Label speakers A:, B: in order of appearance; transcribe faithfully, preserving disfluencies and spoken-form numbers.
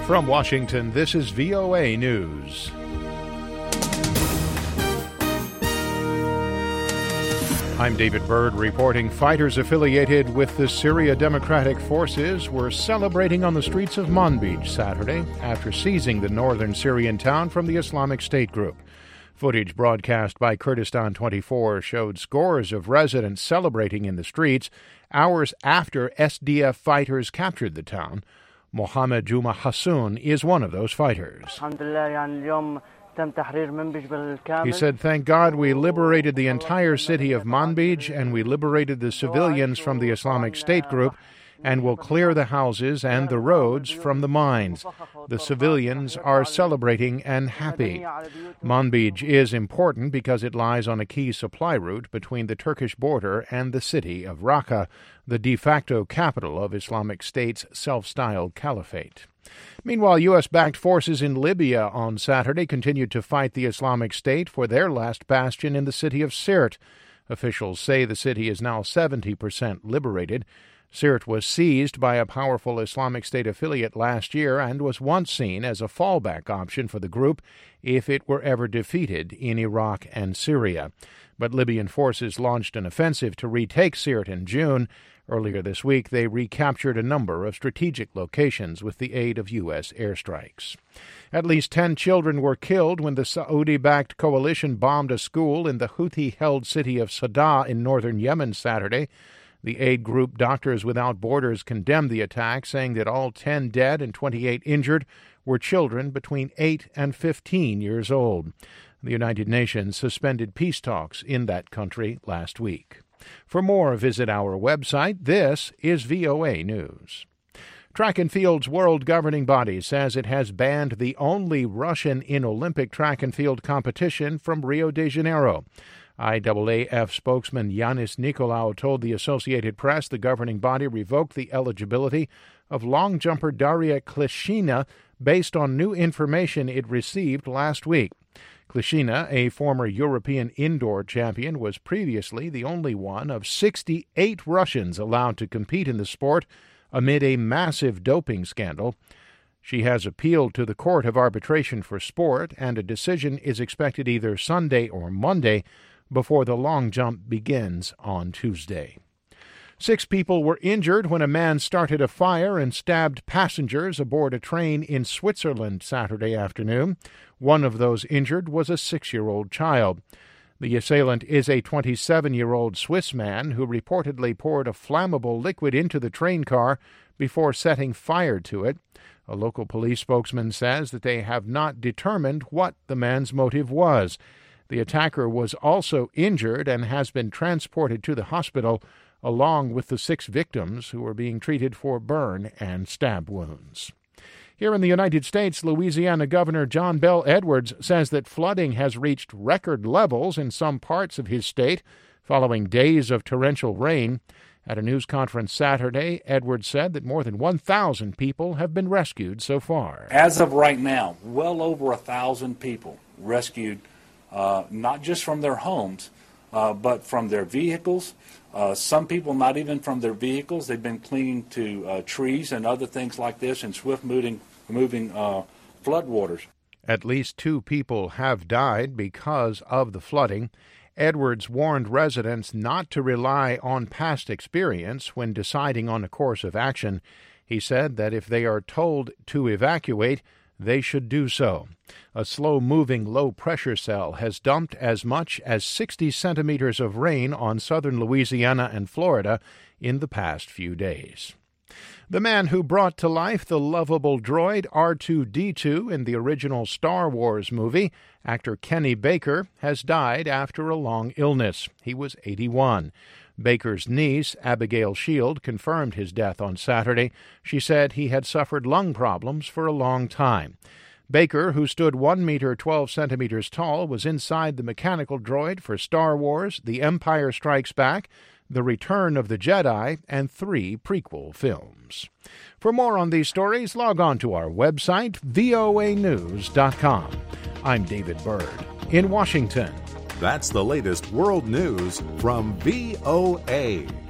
A: From Washington, this is V O A News. I'm David Byrd reporting fighters affiliated with the Syria Democratic Forces were celebrating on the streets of Manbij Saturday after seizing the northern Syrian town from the Islamic State group. Footage broadcast by Kurdistan twenty-four showed scores of residents celebrating in the streets hours after S D F fighters captured the town. Mohammed Juma Hassoun is one of those fighters. He said, "Thank God we liberated the entire city of Manbij and we liberated the civilians from the Islamic State group and will clear the houses and the roads from the mines. The civilians are celebrating and happy." Manbij is important because it lies on a key supply route between the Turkish border and the city of Raqqa, the de facto capital of Islamic State's self-styled caliphate. Meanwhile, U S-backed forces in Libya on Saturday continued to fight the Islamic State for their last bastion in the city of Sirte. Officials say the city is now seventy percent liberated. Sirte was seized by a powerful Islamic State affiliate last year and was once seen as a fallback option for the group if it were ever defeated in Iraq and Syria. But Libyan forces launched an offensive to retake Sirte in June. Earlier this week, they recaptured a number of strategic locations with the aid of U S airstrikes. At least ten children were killed when the Saudi-backed coalition bombed a school in the Houthi-held city of Sadr in northern Yemen Saturday. The aid group Doctors Without Borders condemned the attack, saying that all ten dead and twenty-eight injured were children between eight and fifteen years old. The United Nations suspended peace talks in that country last week. For more, visit our website. This is V O A News. Track and Field's world governing body says it has banned the only Russian in Olympic track and field competition from Rio de Janeiro. I A A F spokesman Yanis Nikolaou told the Associated Press the governing body revoked the eligibility of long jumper Daria Klishina based on new information it received last week. Klishina, a former European indoor champion, was previously the only one of sixty-eight Russians allowed to compete in the sport amid a massive doping scandal. She has appealed to the Court of Arbitration for Sport, and a decision is expected either Sunday or Monday before the long jump begins on Tuesday. Six people were injured when a man started a fire and stabbed passengers aboard a train in Switzerland Saturday afternoon. One of those injured was a six-year-old child. The assailant is a twenty-seven-year-old Swiss man who reportedly poured a flammable liquid into the train car before setting fire to it. A local police spokesman says that they have not determined what the man's motive was. The attacker was also injured and has been transported to the hospital, along with the six victims who are being treated for burn and stab wounds. Here in the United States, Louisiana Governor John Bel Edwards says that flooding has reached record levels in some parts of his state following days of torrential rain. At a news conference Saturday, Edwards said that more than one thousand people have been rescued so far.
B: As of right now, well over one thousand people rescued, uh, not just from their homes, uh, but from their vehicles. Uh, some people not even from their vehicles. They've been clinging to uh, trees and other things like this in swift-moving moving, uh, floodwaters.
A: At least two people have died because of the flooding. Edwards warned residents not to rely on past experience when deciding on a course of action. He said that if they are told to evacuate, they should do so. A slow-moving low-pressure cell has dumped as much as sixty centimeters of rain on southern Louisiana and Florida in the past few days. The man who brought to life the lovable droid R two D two in the original Star Wars movie, actor Kenny Baker, has died after a long illness. He was eighty-one. Baker's niece, Abigail Shield, confirmed his death on Saturday. She said he had suffered lung problems for a long time. Baker, who stood one meter twelve centimeters tall, was inside the mechanical droid for Star Wars, The Empire Strikes Back, The Return of the Jedi, and three prequel films. For more on these stories, log on to our website, V O A news dot com. I'm David Byrd in Washington.
C: That's the latest world news from V O A.